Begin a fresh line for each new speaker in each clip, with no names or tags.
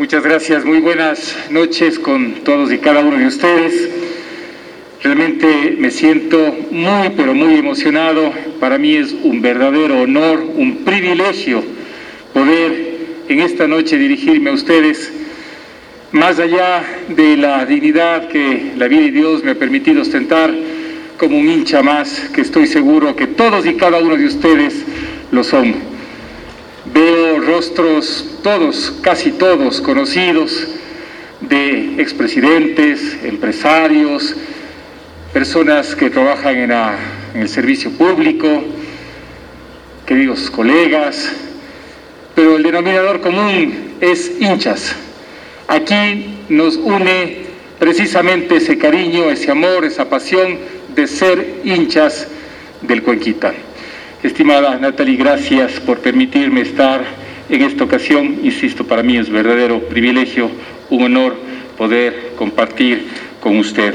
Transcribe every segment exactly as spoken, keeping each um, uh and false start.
Muchas gracias, muy buenas noches con todos y cada uno de ustedes. Realmente me siento muy, pero muy emocionado. Para mí es un verdadero honor, un privilegio poder en esta noche dirigirme a ustedes, más allá de la dignidad que la vida y Dios me ha permitido ostentar, como un hincha más, que estoy seguro que todos y cada uno de ustedes lo son. Veo rostros, todos, casi todos, conocidos, de expresidentes, empresarios, personas que trabajan en, la, en el servicio público, queridos colegas, pero el denominador común es hinchas. Aquí nos une precisamente ese cariño, ese amor, esa pasión de ser hinchas del Cuenquita. Estimada Natalie, gracias por permitirme estar en esta ocasión. Insisto, para mí es verdadero privilegio, un honor poder compartir con usted.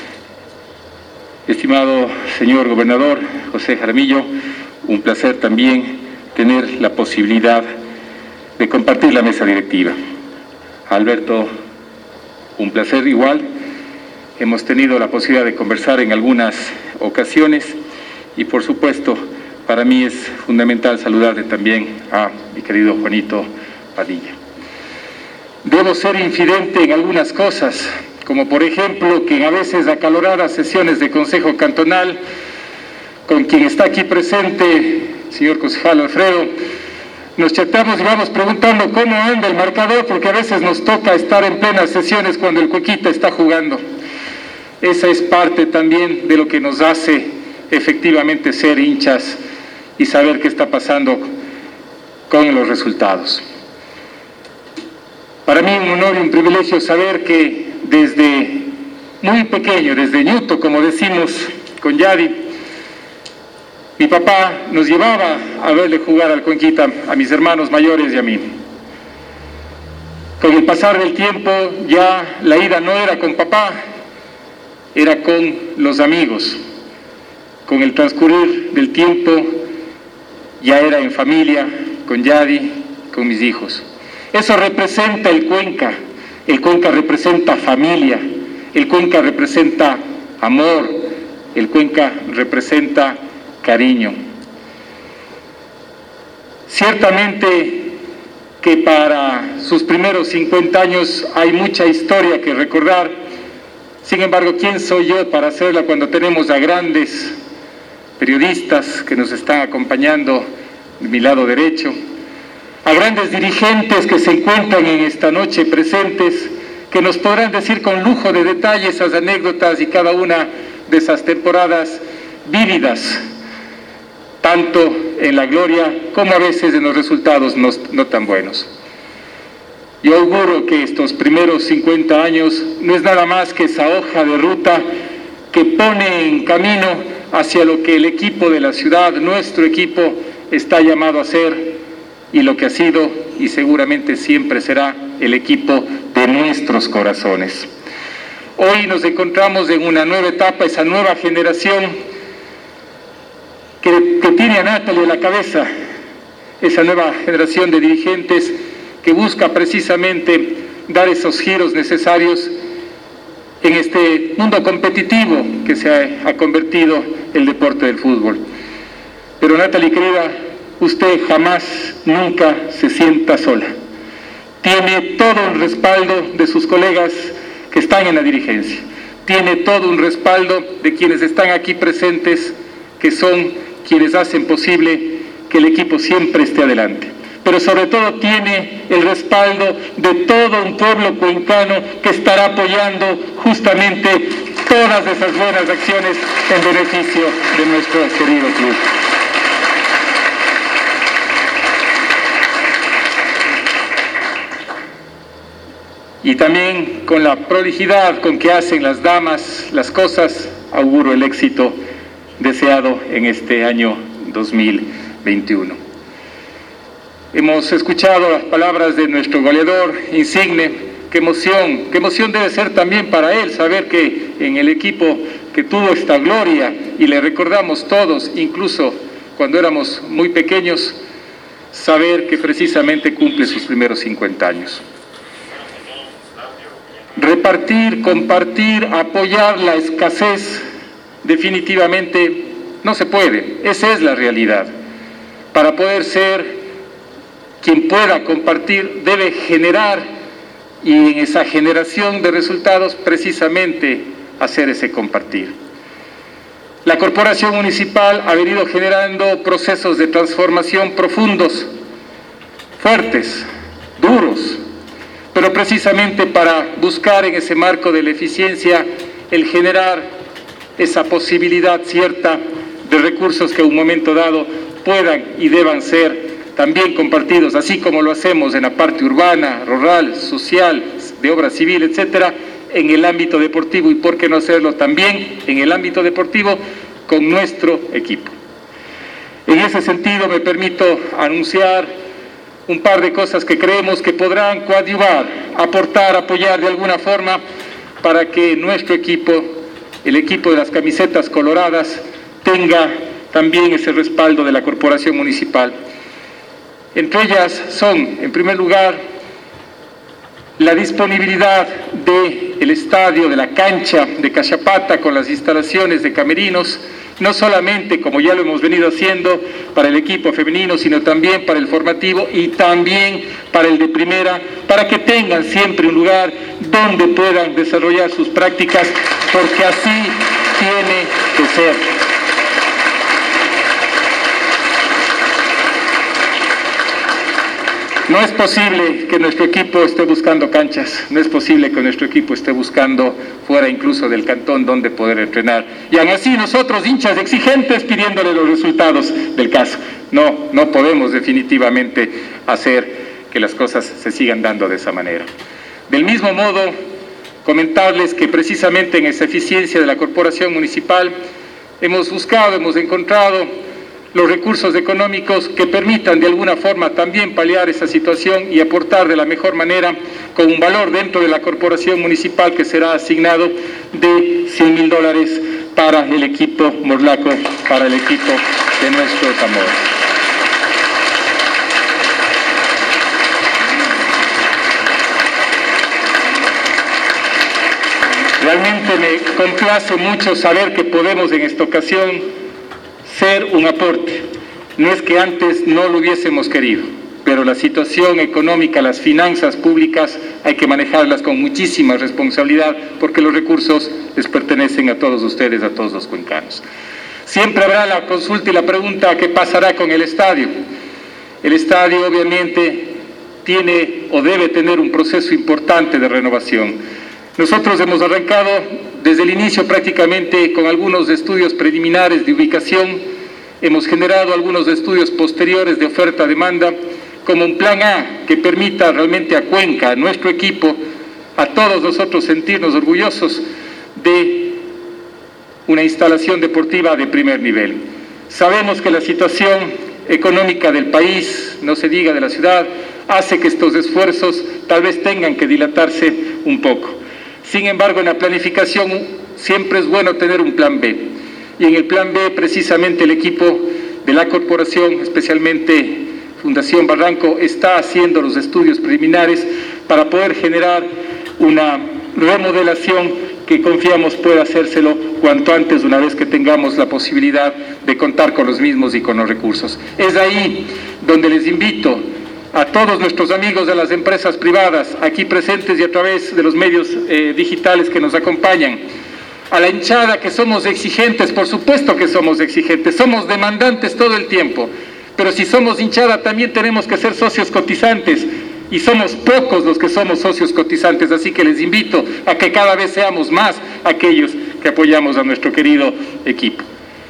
Estimado señor gobernador José Jaramillo, un placer también tener la posibilidad de compartir la mesa directiva. Alberto, un placer igual. Hemos tenido la posibilidad de conversar en algunas ocasiones y, por supuesto, para mí es fundamental saludarle también a mi querido Juanito Padilla. Debo ser infidente en algunas cosas, como por ejemplo que en a veces acaloradas sesiones de Consejo Cantonal, con quien está aquí presente, señor concejal Alfredo, nos chatamos y vamos preguntando cómo anda el marcador, porque a veces nos toca estar en plenas sesiones cuando el Cuenquita está jugando. Esa es parte también de lo que nos hace efectivamente ser hinchas y saber qué está pasando con los resultados. Para mí un honor y un privilegio saber que desde muy pequeño, desde ñuto, como decimos con Yadi, mi papá nos llevaba a verle jugar al Cuenquita, a mis hermanos mayores y a mí. Con el pasar del tiempo ya la ida no era con papá, era con los amigos. Con el transcurrir del tiempo ya era en familia, con Yadi, con mis hijos. Eso representa el Cuenca. El Cuenca representa familia, el Cuenca representa amor, el Cuenca representa cariño. Ciertamente que para sus primeros cincuenta años hay mucha historia que recordar. Sin embargo, ¿quién soy yo para hacerla cuando tenemos a grandes periodistas que nos están acompañando de mi lado derecho, a grandes dirigentes que se encuentran en esta noche presentes, que nos podrán decir con lujo de detalle esas anécdotas y cada una de esas temporadas vívidas, tanto en la gloria como a veces en los resultados no, no tan buenos. Yo auguro que estos primeros cincuenta años no es nada más que esa hoja de ruta que pone en camino hacia lo que el equipo de la ciudad, nuestro equipo, está llamado a ser y lo que ha sido y seguramente siempre será el equipo de nuestros corazones. Hoy nos encontramos en una nueva etapa, esa nueva generación que, que tiene a Natalie a la cabeza, esa nueva generación de dirigentes que busca precisamente dar esos giros necesarios en este mundo competitivo que se ha, ha convertido el deporte del fútbol. Pero Natalie, querida, usted jamás, nunca se sienta sola. Tiene todo un respaldo de sus colegas que están en la dirigencia. Tiene todo un respaldo de quienes están aquí presentes, que son quienes hacen posible que el equipo siempre esté adelante. Pero sobre todo tiene el respaldo de todo un pueblo cuencano que estará apoyando justamente todas esas buenas acciones en beneficio de nuestro querido club. Y también con la prolijidad con que hacen las damas las cosas, auguro el éxito deseado en este año dos mil veintiuno. Hemos escuchado las palabras de nuestro goleador insigne. Qué emoción, qué emoción debe ser también para él saber que en el equipo que tuvo esta gloria, y le recordamos todos, incluso cuando éramos muy pequeños, saber que precisamente cumple sus primeros cincuenta años. repartir, compartir, apoyar la escasez, definitivamente no se puede. Esa es la realidad. Para poder ser quien pueda compartir, debe generar, y en esa generación de resultados, precisamente hacer ese compartir. La corporación municipal ha venido generando procesos de transformación profundos, fuertes, duros, pero precisamente para buscar en ese marco de la eficiencia el generar esa posibilidad cierta de recursos que en un momento dado puedan y deban ser también compartidos, así como lo hacemos en la parte urbana, rural, social, de obra civil, etcétera, en el ámbito deportivo, y por qué no hacerlo también en el ámbito deportivo con nuestro equipo. En ese sentido me permito anunciar un par de cosas que creemos que podrán coadyuvar, aportar, apoyar de alguna forma para que nuestro equipo, el equipo de las camisetas coloradas, tenga también ese respaldo de la corporación municipal. Entre ellas son, en primer lugar, la disponibilidad del estadio, de la cancha de Cachapata con las instalaciones de camerinos, no solamente, como ya lo hemos venido haciendo, para el equipo femenino, sino también para el formativo y también para el de primera, para que tengan siempre un lugar donde puedan desarrollar sus prácticas, porque así tiene que ser. No es posible que nuestro equipo esté buscando canchas, no es posible que nuestro equipo esté buscando fuera incluso del cantón donde poder entrenar. Y aún así nosotros, hinchas exigentes, pidiéndole los resultados del caso. No, no podemos definitivamente hacer que las cosas se sigan dando de esa manera. Del mismo modo, comentarles que precisamente en esa eficiencia de la corporación municipal hemos buscado, hemos encontrado los recursos económicos que permitan de alguna forma también paliar esa situación y aportar de la mejor manera con un valor dentro de la corporación municipal que será asignado de cien mil dólares para el equipo morlaco, para el equipo de nuestro Zamora. Realmente me complace mucho saber que podemos en esta ocasión ser un aporte. No es que antes no lo hubiésemos querido, pero la situación económica, las finanzas públicas, hay que manejarlas con muchísima responsabilidad, porque los recursos les pertenecen a todos ustedes, a todos los cuencanos. Siempre habrá la consulta y la pregunta: ¿qué pasará con el estadio? El estadio obviamente tiene o debe tener un proceso importante de renovación. Nosotros hemos arrancado desde el inicio prácticamente con algunos estudios preliminares de ubicación, hemos generado algunos estudios posteriores de oferta-demanda, como un plan A que permita realmente a Cuenca, a nuestro equipo, a todos nosotros sentirnos orgullosos de una instalación deportiva de primer nivel. Sabemos que la situación económica del país, no se diga de la ciudad, hace que estos esfuerzos tal vez tengan que dilatarse un poco. Sin embargo, en la planificación siempre es bueno tener un plan B. Y en el plan B, precisamente, el equipo de la corporación, especialmente Fundación Barranco, está haciendo los estudios preliminares para poder generar una remodelación que confiamos pueda hacérselo cuanto antes, una vez que tengamos la posibilidad de contar con los mismos y con los recursos. Es ahí donde les invito a todos nuestros amigos de las empresas privadas, aquí presentes y a través de los medios eh, digitales que nos acompañan, a la hinchada que somos exigentes, por supuesto que somos exigentes, somos demandantes todo el tiempo, pero si somos hinchada también tenemos que ser socios cotizantes, y somos pocos los que somos socios cotizantes, así que les invito a que cada vez seamos más aquellos que apoyamos a nuestro querido equipo.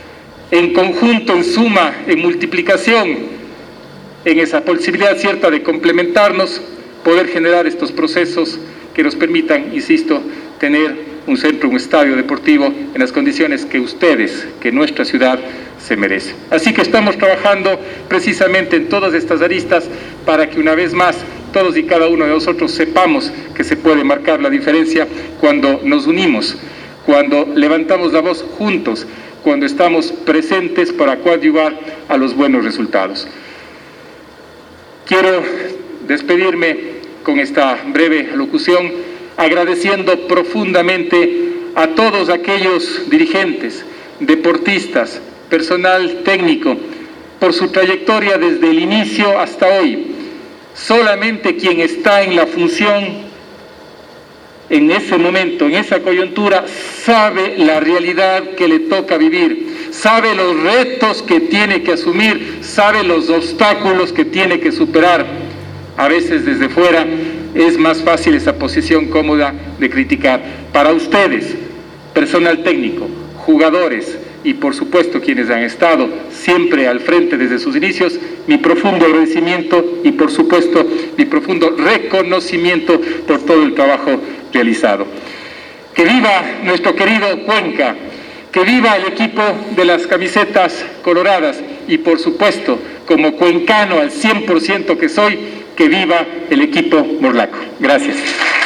En conjunto, en suma, en multiplicación, en esa posibilidad cierta de complementarnos, poder generar estos procesos que nos permitan, insisto, tener un centro, un estadio deportivo en las condiciones que ustedes, que nuestra ciudad se merece. Así que estamos trabajando precisamente en todas estas aristas para que una vez más todos y cada uno de nosotros sepamos que se puede marcar la diferencia cuando nos unimos, cuando levantamos la voz juntos, cuando estamos presentes para coadyuvar a los buenos resultados. Quiero despedirme con esta breve alocución, agradeciendo profundamente a todos aquellos dirigentes, deportistas, personal técnico, por su trayectoria desde el inicio hasta hoy. Solamente quien está en la función en ese momento, en esa coyuntura, sabe la realidad que le toca vivir, sabe los retos que tiene que asumir, sabe los obstáculos que tiene que superar. A veces desde fuera es más fácil esa posición cómoda de criticar. Para ustedes, personal técnico, jugadores y por supuesto quienes han estado siempre al frente desde sus inicios, mi profundo agradecimiento y por supuesto mi profundo reconocimiento por todo el trabajo realizado. Que viva nuestro querido Cuenca, que viva el equipo de las camisetas coloradas y por supuesto, como cuencano al cien por ciento que soy, que viva el equipo morlaco. Gracias.